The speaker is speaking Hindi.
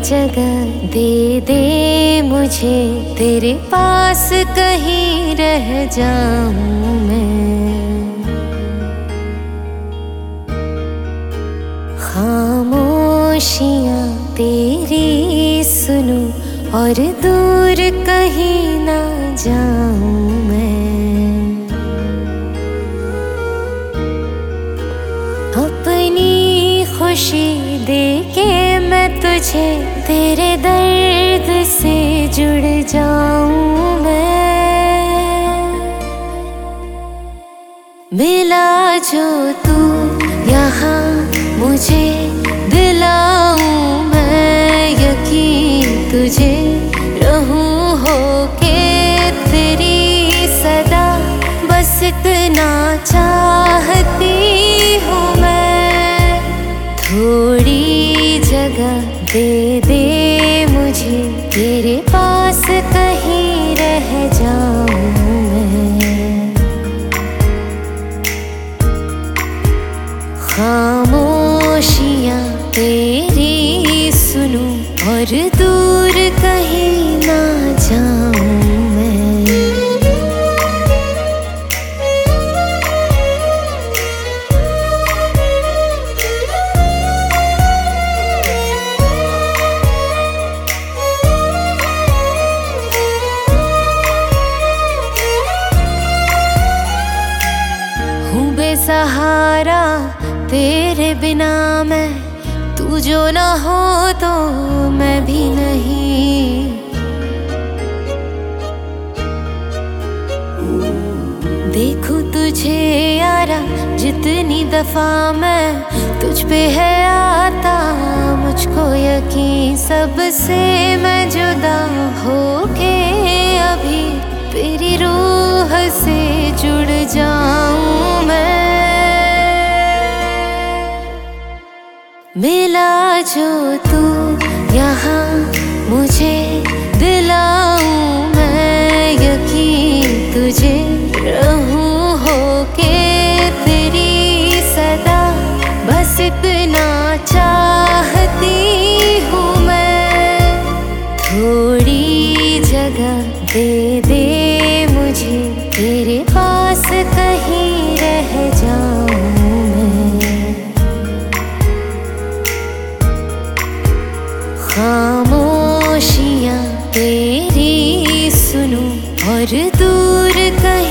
जगह दे दे मुझे, तेरे पास कहीं रह जाऊं मैं। खामोशियां तेरी सुनूं और दूर कहीं ना जाऊं मैं। अपनी खुशी दे के मैं तुझे, तेरे दर्द से जुड़ जाऊं मैं। मिला जो तू यहाँ मुझे, दिलाऊं मैं यकीन तुझे, रहूं होके तेरी सदा, बस इतना चाहती हूँ मैं। थोड़ी जगह दे दे मुझे, तेरे पास कहीं रह जाऊं मैं। खामोशियां तेरी सुनूं और दूर कहीं ना जाऊं मैं। हूँ बेसहारा तेरे बिना मैं, तू जो ना हो तो मैं भी नहीं। देखूं तुझे यारा जितनी दफा मैं, तुझ पे है आता मुझको यकीन, सबसे मैं जुदा होके अभी तेरी रूह से जुड़ जाऊं मैं। मिला जो तू यहाँ मुझे, दिलाऊं मैं यकीन तुझे, रहूं होके तेरी सदा, बस इतना चाहती हूँ मैं। थोड़ी जगह दे दे मुझे, तेरे पास कहीं रह जाऊं मैं। खामोशियां तेरी सुनूं और दूर कहीं